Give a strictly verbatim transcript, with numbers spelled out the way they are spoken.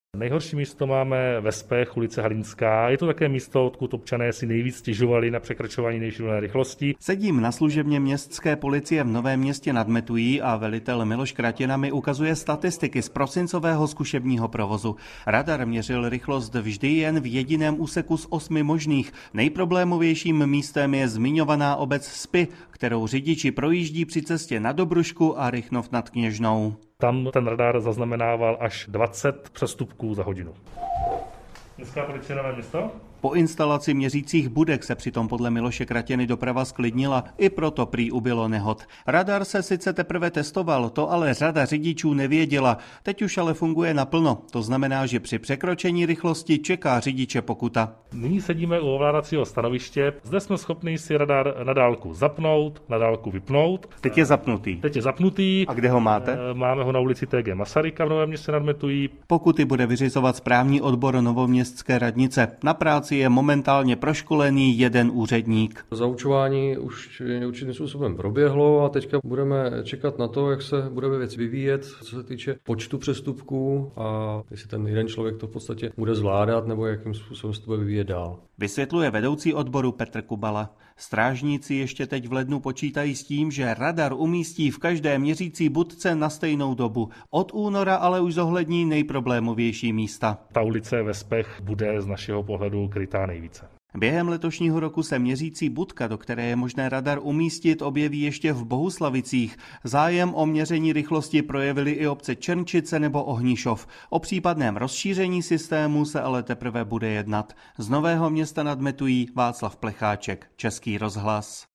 Nejhorší místo máme ve Spech, ulice Halinská. Je to také místo, odkud občané si nejvíc stěžovali na překračování nejvyšší rychlosti. Sedím na služebně městské policie v Novém Městě nad Metují a velitel Miloš Kratěna mi ukazuje statistiky z prosincového zkušebního provozu. Radar měřil rychlost vždy jen v jediném úseku z osmi možných. Nejproblémovějším místem je zmiňovaná obec Spy, kterou řidiči projíždí při cestě na Dobrušku a Rychnov nad Kněžnou. Tam ten radar zaznamenával až dvacet přestupků za hodinu. Městská policie Nové Město? Po instalaci měřících budek se přitom podle Miloše Kratěny doprava sklidnila, i proto prý ubylo nehod. Radar se sice teprve testoval, to ale řada řidičů nevěděla. Teď už ale funguje naplno. To znamená, že při překročení rychlosti čeká řidiče pokuta. Nyní sedíme u ovládacího stanoviště. Zde jsme schopni si radar na dálku zapnout, na dálku vypnout. Teď je zapnutý. Teď je zapnutý. A kde ho máte? Máme ho na ulici T G Masaryka v Novém Městě nad Metují. Pokuty bude vyřizovat správní odbor Novoměstské radnice. Na práci je momentálně proškolený jeden úředník. Zaučování už určitým způsobem proběhlo a teďka budeme čekat na to, jak se bude věc vyvíjet, co se týče počtu přestupků a jestli ten jeden člověk to v podstatě bude zvládat nebo jakým způsobem se to bude vyvíjet dál. Vysvětluje vedoucí odboru Petr Kubala. Strážníci ještě teď v lednu počítají s tím, že radar umístí v každé měřící budce na stejnou dobu. Od února ale už zohlední nejproblémovější místa. Ta ulice ve Spech bude z našeho pohledu krytá nejvíce. Během letošního roku se měřící budka, do které je možné radar umístit, objeví ještě v Bohuslavicích. Zájem o měření rychlosti projevily i obce Černčice nebo Ohnišov. O případném rozšíření systému se ale teprve bude jednat. Z Nového Města nad Metují Václav Plecháček, Český rozhlas.